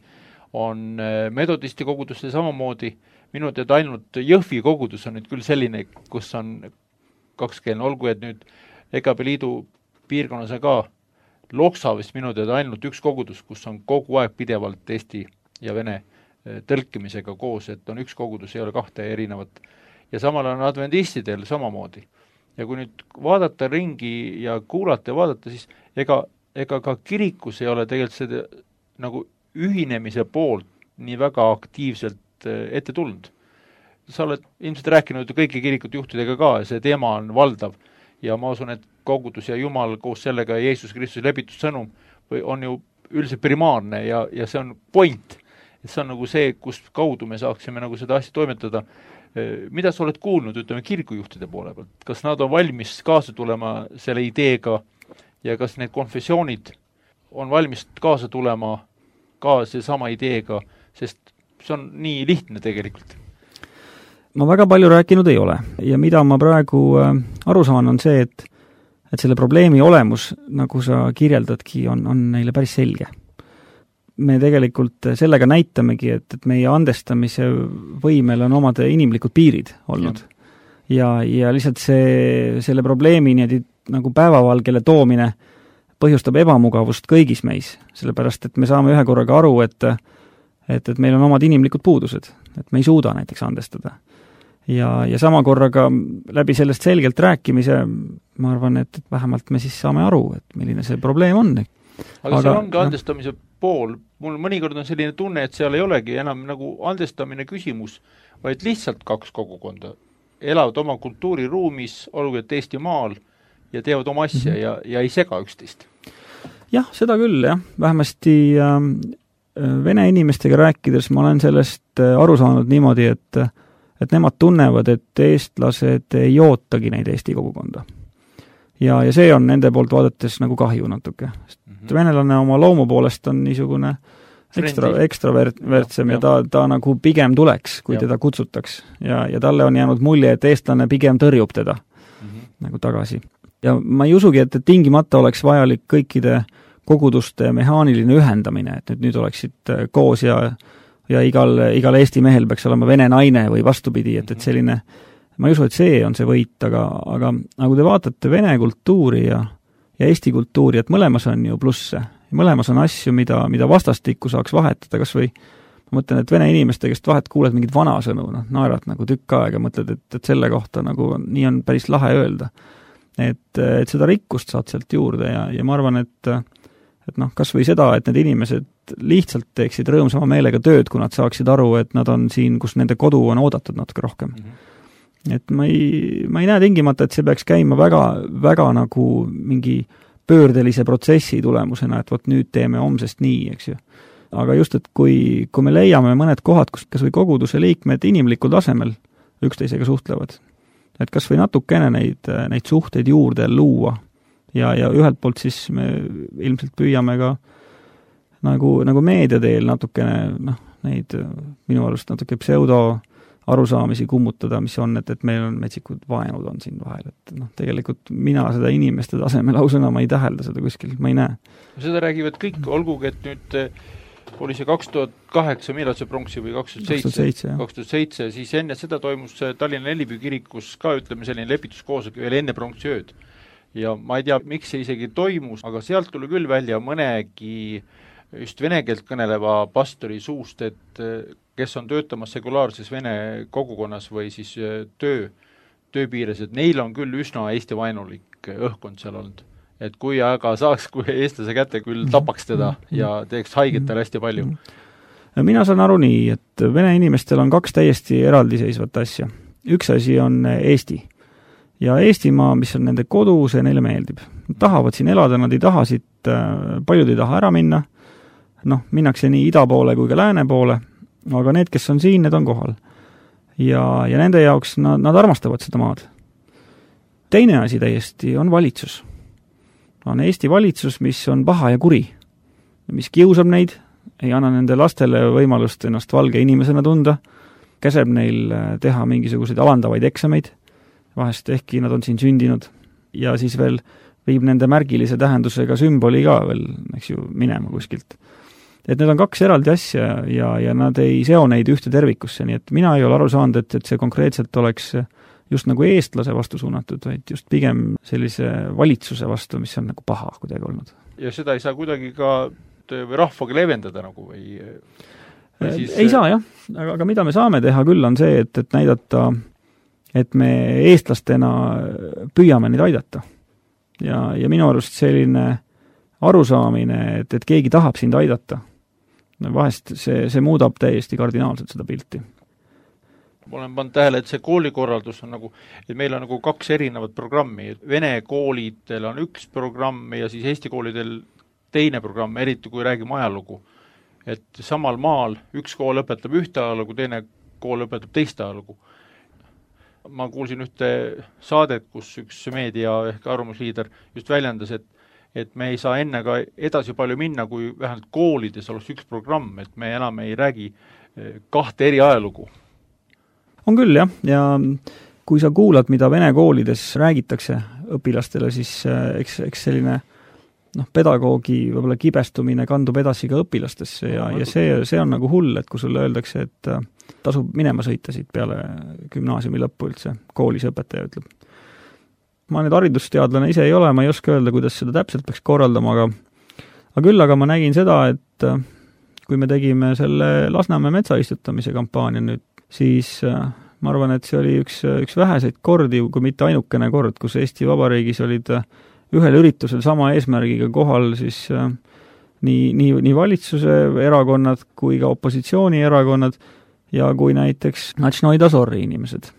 on metodisti kogudustel samamoodi, minu teada ainult Jõhvi kogudus on nüüd küll selline, kus on kakskeelne, olgu, et nüüd E K P Liidu piirkonnas on ka Loksa vist minu teada ainult üks kogudus, kus on kogu aeg pidevalt eesti ja vene tõlkimisega koos, et on üks kogudus, ei ole kahte erinevat. Ja samal on adventistidel samamoodi. Ja kui nüüd vaadata ringi ja kuulata ja vaadata, siis ega, ega ka kirikus ei ole tegelikult seda nagu ühinemise poolt nii väga aktiivselt ette tulnud. Sa oled ilmselt rääkinud kõiki kirikute juhtidega ka ja see teema on valdav. Ja ma usun, et kogudus ja Jumal koos sellega Jeesus Kristuse lepitussõnum on ju üldiselt primaarne ja, ja see on point. Et see on nagu see, kus kaudu me saaksime nagu seda asja toimetada. Mida sa oled kuulnud, ütleme, kirikujuhtide poole pealt? Kas nad on valmis kaasa tulema selle ideega ja kas need konfessioonid on valmis kaasa tulema ka see sama ideega, sest see on nii lihtne tegelikult? Ma väga palju rääkinud ei ole ja mida ma praegu aru saan on see, et, et selle probleemi olemus, nagu sa kirjeldadki, on, on neile päris selge. Me tegelikult sellega näitamegi, et, et meie andestamise võimel on omad inimlikud piirid olnud. Ja, ja lihtsalt see, selle probleemi nii, nagu päevavalgele toomine põhjustab ebamugavust kõigis meis, sellepärast, et me saame ühe korraga aru, et, et, et meil on omad inimlikud puudused, et me ei suuda näiteks andestada. Ja, ja sama korraga läbi sellest selgelt rääkimise, ma arvan, et, et vähemalt me siis saame aru, et milline see probleem on. Aga, aga see ongi andestamise pool. Mul mõnikord on selline tunne, et seal ei olegi enam nagu andestamine küsimus, vaid lihtsalt kaks kogukonda elavad oma kultuuriruumis, olgu et Eesti maal ja teevad oma asja ja, ja ei sega üksteist. Jah, seda küll, jah. Vähemasti äh, vene inimestega rääkides ma olen sellest aru saanud niimoodi, et, et nemad tunnevad, et eestlased ei ootagi neid Eesti kogukonda. Ja, ja see on nende poolt vaadates nagu kahju natuke. Mm-hmm. Venelane oma loomu poolest on niisugune ekstra, ekstravertsem ja, ja ta, ta nagu pigem tuleks, kui ja. teda kutsutaks. Ja, ja talle on jäänud mulje, et eestlane pigem tõrjub teda mm-hmm. nagu tagasi. Ja ma ei usugi, et tingimata oleks vajalik kõikide koguduste mehaaniline ühendamine, et nüüd, nüüd oleksid koos ja, ja igal, igal Eesti mehel peaks olema vene naine või vastupidi, et, et selline, ma ei usu, et see on see võit, aga, aga, aga kui te vaatate vene kultuuri ja, ja Eesti kultuuri, et mõlemas on ju plusse. Mõlemas on asju, mida, mida vastastikku saaks vahetada, kas või ma mõtlen, et vene inimeste, kes vahet kuuled mingid vanasõnu, noh, naerad nagu tükk aega, mõtled, et, et selle kohta nagu nii on päris lahe öelda. Et, et seda rikkust saad sealt juurde ja, ja ma arvan, et, et noh, kas või seda, et need inimesed lihtsalt teeksid rõõmsama meelega tööd, kui nad saaksid aru, et nad on siin, kus nende kodu on oodatud natuke rohkem. Mm-hmm. Et ma ei, ma ei näe tingimata, et see peaks käima väga, väga nagu mingi pöördelise protsessi tulemusena, et vot nüüd teeme homsest nii, eks ju. Aga just, et kui, kui me leiame mõned kohad, kus kas või koguduse liikmed inimlikul tasemel üksteisega suhtlevad, et kas või natukene neid, neid suhteid juurde luua ja, ja ühelt poolt siis me ilmselt püüame ka nagu, nagu meedia teel natukene, noh, neid minu arust natuke pseudo arusaamisi kummutada, mis on, et, et meil on metsikud vaenud on siin vahel, et noh, tegelikult mina seda inimeste tasemel ausõna ma ei tähelda seda kuskil, ma ei näe. Seda räägivad kõik, olgugi, et nüüd oli see kaks tuhat kaheksa, millal see pronksi või kaks tuhat seitse, kaks tuhat seitse, siis enne seda toimus Tallinna Lellipüü kirikus ka, ütleme, selline lepituskoosolek veel enne pronksi ööd. Ja ma ei tea, miks see isegi toimus, aga sealt tuli küll välja mõnegi just vene keelt kõneleva pastori suust, et kes on töötamas sekulaarses vene kogukonnas või siis töö, tööpiires, et neil on küll üsna Eesti vaenulik õhkkond seal olnud. Et kui aga saaks, kui eestlase kätte küll tapaks teda ja teeks haiget talle hästi palju. Mina saan aru nii, et vene inimestel on kaks täiesti eraldiseisvat asja. Üks asi on Eesti. Ja Eestimaa, mis on nende kodu, see neile meeldib. Nad tahavad siin elada, nad ei taha siit, paljud ei taha ära minna. Noh, minnakse nii ida poole kui ka lääne poole, aga need, kes on siin, need on kohal. Ja, ja nende jaoks nad, nad armastavad seda maad. Teine asi täiesti on valitsus. On Eesti valitsus, mis on paha ja kuri, mis kiusab neid, ei anna nende lastele võimalust ennast valge inimesena tunda, käseb neil teha mingisuguseid alandavaid eksameid, vahest ehkki nad on siin sündinud, ja siis veel viib nende märgilise tähendusega sümboli ka veel, eks ju, minema kuskilt. Et need on kaks eraldi asja ja, ja nad ei seo neid ühte tervikusse, nii et mina ei ole aru saanud, et, et see konkreetselt oleks just nagu eestlase vastu suunatud, vaid just pigem sellise valitsuse vastu, mis on nagu paha kuidagi olnud. Ja seda ei saa kuidagi ka või rahvaga leevendada nagu või, või siis... Ei saa jah, aga, aga mida me saame teha küll on see, et, et näidata, et me eestlastena püüame neid aidata. Ja, ja minu arust selline arusaamine, et, et keegi tahab sind aidata, vahest see, see muudab täiesti kardinaalselt seda pilti. Ma olen pannud tähele, et see koolikorraldus on nagu, et meil on nagu kaks erinevat programmi, et vene koolidel on üks programm ja siis Eesti koolidel teine programm, eriti kui räägime ajalugu. Et samal maal üks kool õpetab ühte ajalugu, teine kool õpetab teist ajalugu. Ma kuulsin ühte saadet, kus üks meedia ehk arvamusliider just väljendas, et et me ei saa enne ka edasi palju minna, kui vähemalt koolides oleks üks programm, et me enam ei räägi kahte eri ajalugu. On küll, jah, ja kui sa kuulad, mida vene koolides räägitakse õpilastele, siis eks, eks selline noh, pedagoogi võib-olla kibestumine kandub edasi ka õpilastesse ja, ja see, see on nagu hull, et kui sulle öeldakse, et tasub minema sõita siit peale gümnaasiumi lõppu üldse, koolis õpetaja ütleb. Ma nüüd haridusteadlane ise ei ole, ma ei oska öelda, kuidas seda täpselt peaks korraldama, aga, aga küll, aga ma nägin seda, et kui me tegime selle Lasnamäe metsaistutamise kampaania nüüd, siis ma arvan, et see oli üks, üks väheseid kordi, kui mitte ainukene kord, kus Eesti Vabariigis olid ühel üritusel sama eesmärgiga kohal siis nii, nii, nii valitsuse erakonnad kui ka opositsioonierakonnad ja kui näiteks Natšnoi Dazori inimesed.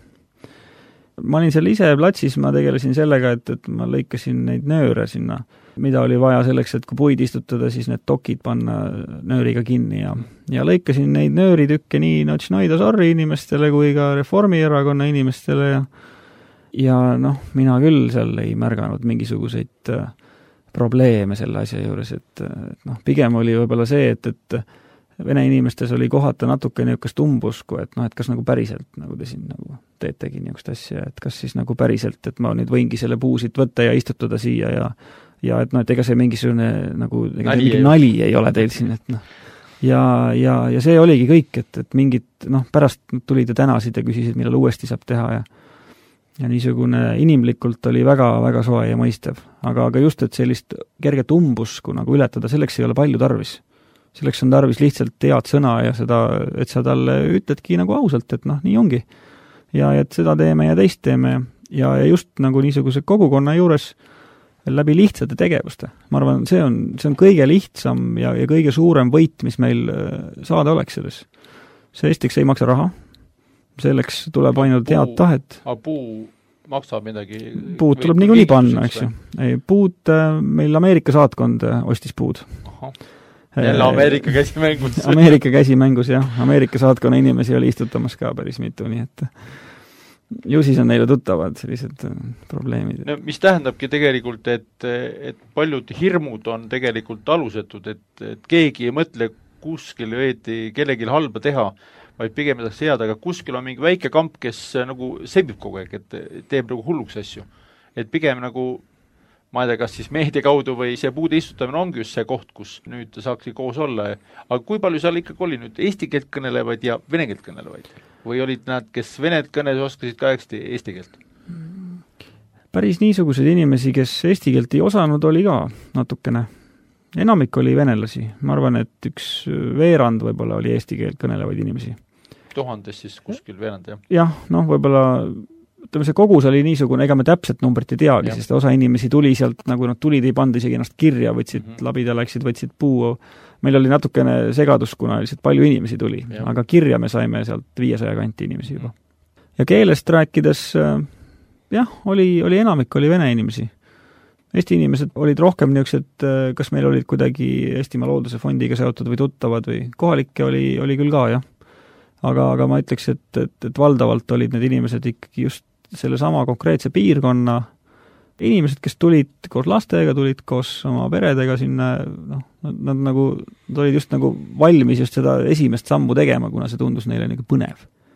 Ma olin seal ise platsis, ma tegelesin sellega, et, et ma lõikasin neid nööre sinna, mida oli vaja selleks, et kui puid istutada, siis need tokid panna nööriga kinni ja, ja lõikasin neid nööritükke nii Natšnoi Dazori inimestele kui ka Reformierakonna inimestele ja ja noh, mina küll seal ei märganud mingisuguseid probleeme selle asja juures, et, et noh, pigem oli võib-olla see, et, et vene inimestes oli kohata natuke niisugust umbusku, et noh, et kas nagu päriselt, nagu te siin nagu teetegi niisugust asja, et kas siis nagu päriselt, et ma nüüd võingi selle puusit võtta ja istutada siia ja ja et noh, et ega see mingisugune nagu ega nali, mingi nali ei ole teil siin, et noh. Ja, ja, ja see oligi kõik, et, et mingid, noh, pärast tulid ja tänasid ja küsisid, millal uuesti saab teha ja ja niisugune inimlikult oli väga, väga soe ja mõistev. Aga, aga just, et sellist kerget umbusku nagu ületada, selleks ei ole palju tarvis. Selleks on tarvis lihtsalt head sõna ja seda, et sa talle ütledki nagu ausalt, et noh, nii ongi. Ja et seda teeme ja teist teeme ja, ja just nagu niisuguse kogukonna juures läbi lihtsate tegevuste. Ma arvan, see on, see on kõige lihtsam ja, ja kõige suurem võit, mis meil saada oleks selles. See Eestiks ei maksa raha, selleks tuleb ainult head tahet. Aga puu maksab midagi? Puud tuleb niikuinii panna, eks ju. Ei, puud, meil Ameerika saatkond ostis puud. Aha. Jälle Ameerika käsimängus. Ameerika käsimängus, jah. Ameerika saatkonna inimesi oli istutamas ka päris mitu, nii et ju siis on neile tuttavad sellised probleemid. No, mis tähendabki tegelikult, et, et paljud hirmud on tegelikult alusetud, et, et keegi ei mõtle kuskil veeti kellelgi halba teha, vaid pigem edasi head, aga kuskil on mingi väike kamp, kes nagu sebib kogu aeg, et teeb nagu hulluks asju. Et pigem nagu ma ei tea, kas siis meedia kaudu või see puude istutamine ongi just see koht, kus nüüd saakski koos olla. Aga kui palju seal ikkagi oli nüüd eesti keelt kõnelevaid ja vene keelt kõnelevaid? Või olid nad, kes vene kõnes oskasid ka eesti keelt? Päris niisuguseid inimesi, kes eesti keelt ei osanud, oli ka natukene. Enamik oli venelasi. Ma arvan, et üks veerand võib-olla oli eesti keelt kõnelevaid inimesi. Tuhandes siis kuskil veerand, jah? Jah, noh, võib-olla ütleme, see kogus oli niisugune, ega me täpselt numbrit ei teagi, ja. Sest osa inimesi tuli sealt, nagu nad tulid, ei panda isegi ennast kirja, võtsid mm -hmm. labida, läksid, võtsid puu. Meil oli natukene segadus, kuna lihtsalt palju inimesi tuli, ja. Aga kirja me saime sealt viiesaja kanti inimesi juba. Ja keelest rääkides, jah, oli, oli enamik, oli vene inimesi. Eesti inimesed olid rohkem niisugused, kas meil olid kuidagi Eestimaa Looduse fondiga seotud või tuttavad või kohalikke oli, oli küll ka, jah. Aga, aga ma ütleks, et, et, et valdavalt olid need inimesed ikkagi just selle sama konkreetse piirkonna inimesed, kes tulid koos lastega, tulid koos oma peredega sinna, noh, nad, nad nagu, nad olid just nagu valmis just seda esimest sammu tegema, kuna see tundus neile nagu põnev.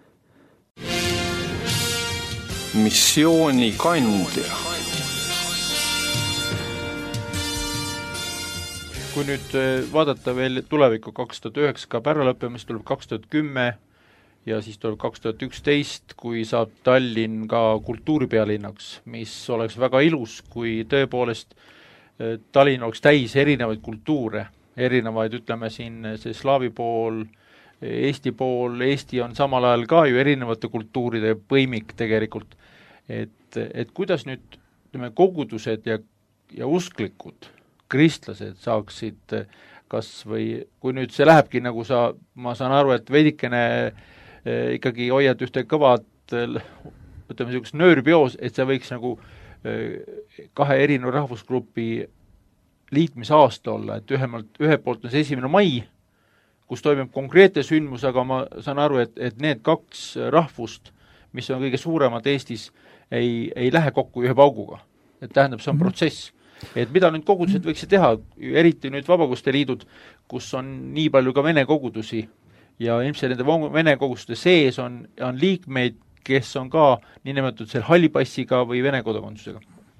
Missiooni kandja. Kui nüüd vaadata veel tulevikku kaks tuhat üheksa ka pära lõppemist, tuleb kaks tuhat kümme ja siis tuleb kaks tuhat üksteist, kui saab Tallinn ka kultuuripealinnaks, mis oleks väga ilus, kui tõepoolest Tallinn oleks täis erinevaid kultuure, erinevaid, ütleme siin see slaavi pool, Eesti pool, Eesti on samal ajal ka ju erinevate kultuuride põimik tegelikult, et, et kuidas nüüd ütleme, kogudused ja, ja usklikud, kristlased saaksid kas või, kui nüüd see lähebki nagu sa, ma saan aru, et veidikene ikkagi hoiad ühte kõvad, ütleme niisugust nöörbios, et see võiks nagu kahe erineva rahvusgrupi liitmisaasta olla, et ühemalt, ühe poolt on see esimene mai, kus toimub konkreetne sündmus, aga ma saan aru, et, et need kaks rahvust, mis on kõige suuremad Eestis, ei, ei lähe kokku ühe pauguga. Et tähendab, see on mm-hmm. protsess. Et mida nüüd kogudused võiksid teha, eriti nüüd vabaguste liidud, kus on nii palju ka vene kogudusi, ja ilmselt nende vene koguste sees on, on liikmeid, kes on ka niinimetatud seal hallipassiga või vene kodakondsusega?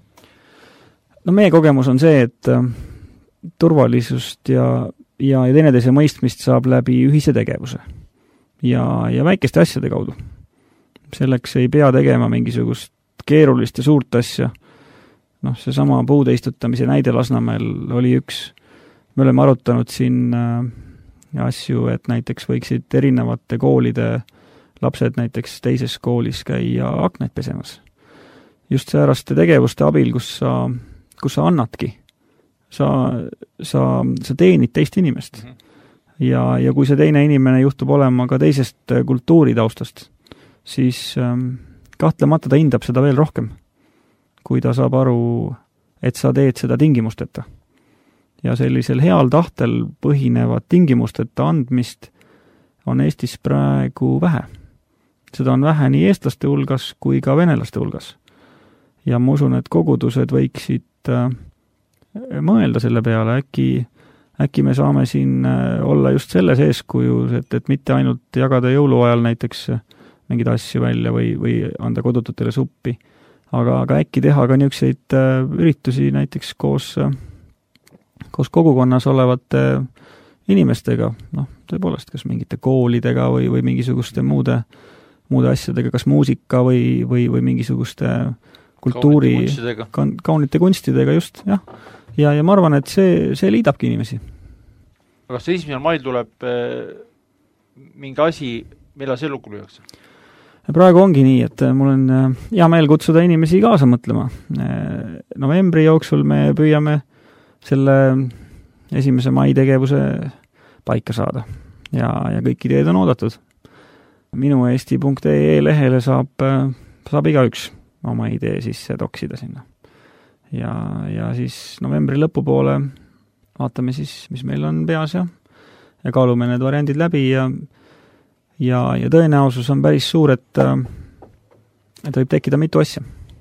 No meie kogemus on see, et äh, turvalisust ja, ja, ja teineteise mõistmist saab läbi ühise tegevuse ja, ja väikeste asjade kaudu. Selleks ei pea tegema mingisugust keerulist ja suurt asja. Noh, see sama puude istutamise näide Lasnamäel oli üks. Me oleme arutanud siin äh, asju, et näiteks võiksid erinevate koolide lapsed näiteks teises koolis käia aknaid pesemas. Just sääraste tegevuste abil, kus sa, kus sa annadki. Sa, sa, sa teenid teist inimest. Mm-hmm. Ja, ja kui see teine inimene juhtub olema ka teisest kultuuritaustast, siis ähm, kahtlemata ta hindab seda veel rohkem, kui ta saab aru, et sa teed seda tingimusteta. Ja sellisel heal tahtel põhinevat tingimusteta andmist on Eestis praegu vähe. Seda on vähe nii eestlaste hulgas kui ka venelaste hulgas. Ja ma usun, et kogudused võiksid äh, mõelda selle peale, äkki, äkki me saame siin äh, olla just selles eeskujus, et, et mitte ainult jagada jõuluajal näiteks mingeid asju välja või, või anda kodututele suppi, aga, aga äkki teha ka niisuguseid äh, üritusi näiteks koos äh, koos kogukonnas olevate inimestega, noh, tõepoolest, kas mingite koolidega või, või mingisuguste muude, muude asjadega, kas muusika või, või, või mingisuguste kultuuri, kaunite kunstidega, kaunite kunstidega just, jah. Ja, ja ma arvan, et see, see liidabki inimesi. Aga kas esimesel mail tuleb äh, mingi asi, millal see lukku lüüakse? Praegu ongi nii, et mul on hea meel kutsuda inimesi kaasa mõtlema. Novembri jooksul me püüame selle esimese mai tegevuse paika saada ja, ja kõik ideed on oodatud. Minu eesti punkt ee lehele saab, saab igaüks oma idee sisse toksida sinna. Ja, ja siis novembri lõpupoole vaatame siis, mis meil on peas ja, ja kaalume need variandid läbi ja ja, ja tõenäosus on päris suur, et, et võib tekkida mitu asja.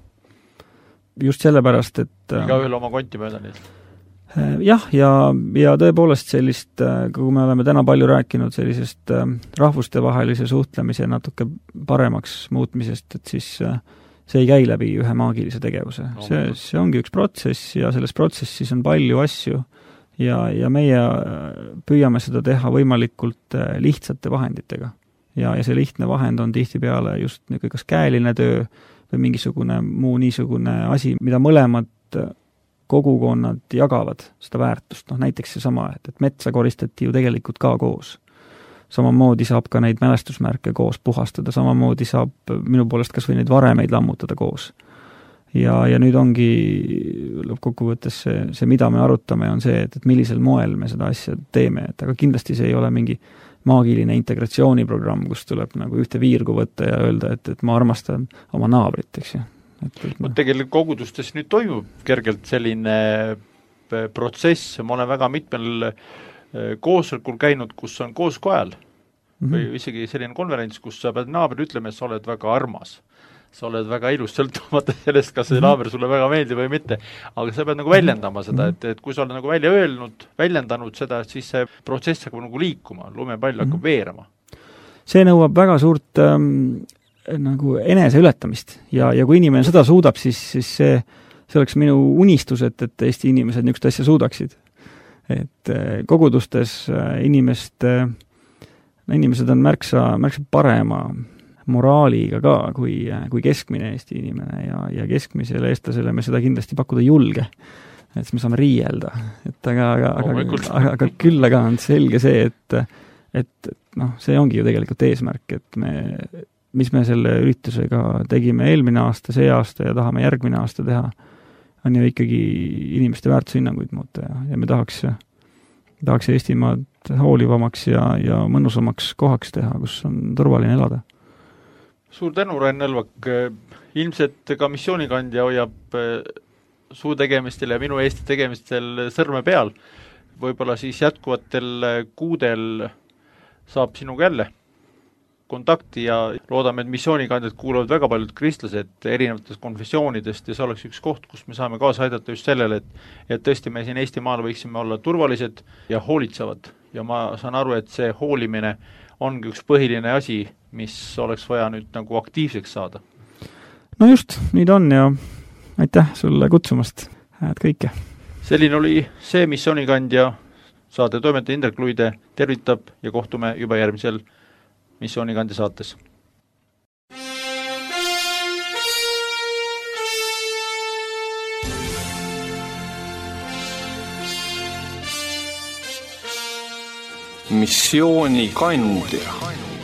Just sellepärast, et iga ühel oma konti mööda neid. Jah, ja, ja tõepoolest sellist, kui me oleme täna palju rääkinud sellisest rahvustevahelise suhtlemise natuke paremaks muutmisest, et siis see ei käi läbi ühe maagilise tegevuse. No, see, see ongi üks protsess ja selles protsessis on palju asju ja, ja meie püüame seda teha võimalikult lihtsate vahenditega. Ja, ja see lihtne vahend on tihtipeale just kas käeline töö või mingisugune muu niisugune asi, mida mõlemad kogukonnad jagavad seda väärtust. No, näiteks seesama, et, et metsa koristati ju tegelikult ka koos. Samamoodi saab ka neid mälestusmärke koos puhastada, samamoodi saab minu poolest kas või neid varemeid lammutada koos. Ja, ja nüüd ongi lõppkokkuvõttes see, see, mida me arutame, on see, et, et millisel moel me seda asja teeme, et aga kindlasti see ei ole mingi maagiline integratsiooniprogramm, kus tuleb nagu ühte viirgu võtta ja öelda, et, et ma armastan oma naabrit, eks ju. Et, et no. Tegelikult kogudustes nüüd toimub kergelt selline protsess, ma olen väga mitmel koosolekul käinud, kus on koos kojal mm-hmm. või isegi selline konverents, kus sa pead naabri ütlema, et sa oled väga armas. Sa oled väga ilus, sõltumata sellest, kas see naaber sulle väga meeldib või mitte. Aga sa pead nagu väljendama seda, et, et kui sa oled nagu välja öelnud, väljendanud seda, siis see protsess hakkab nagu liikuma, lumepall hakkab mm-hmm. veerema. See nõuab väga suurt ähm, nagu enese ületamist ja, ja kui inimene seda suudab, siis, siis see, see oleks minu unistus, et, et Eesti inimesed niisugust asja suudaksid. Et kogudustes inimest, inimesed on märksa, märksa parema moraaliga ka kui, kui keskmine Eesti inimene ja, ja keskmisele eestlasele me seda kindlasti pakkuda julge, et me saame riielda. Et aga, aga, aga, aga, aga küll aga on selge see, et, et noh, see ongi ju tegelikult eesmärk, et me, mis me selle üritusega tegime eelmine aasta, see aasta ja tahame järgmine aasta teha, on ju ikkagi inimeste väärtushinnanguid muuta ja, ja me tahaks, tahaks Eestimaad hoolivamaks ja, ja mõnusamaks kohaks teha, kus on turvaline elada. Suur tänu, Rain Nõlvak. Ilmselt ka missioonikandja hoiab suu tegemistel ja minu Eesti tegemistel sõrme peal. Võib-olla siis jätkuvatel kuudel saab sinuga jälle kontakti ja loodame, et missioonikandjad kuuluvad väga paljud kristlased erinevatest konfessioonidest ja see oleks üks koht, kus me saame kaasa aidata just sellele, et, et tõesti me siin Eestimaal võiksime olla turvalised ja hoolitsevad. Ja ma saan aru, et see hoolimine ongi üks põhiline asi, mis oleks vaja nüüd nagu aktiivseks saada. No just, nüüd on ja aitäh sulle kutsumast, hääd kõike. Selline oli see missioonikandja, saate toimetaja Indrek Luide tervitab ja kohtume juba järgmisel missioonikandja saates. Missioonikandja.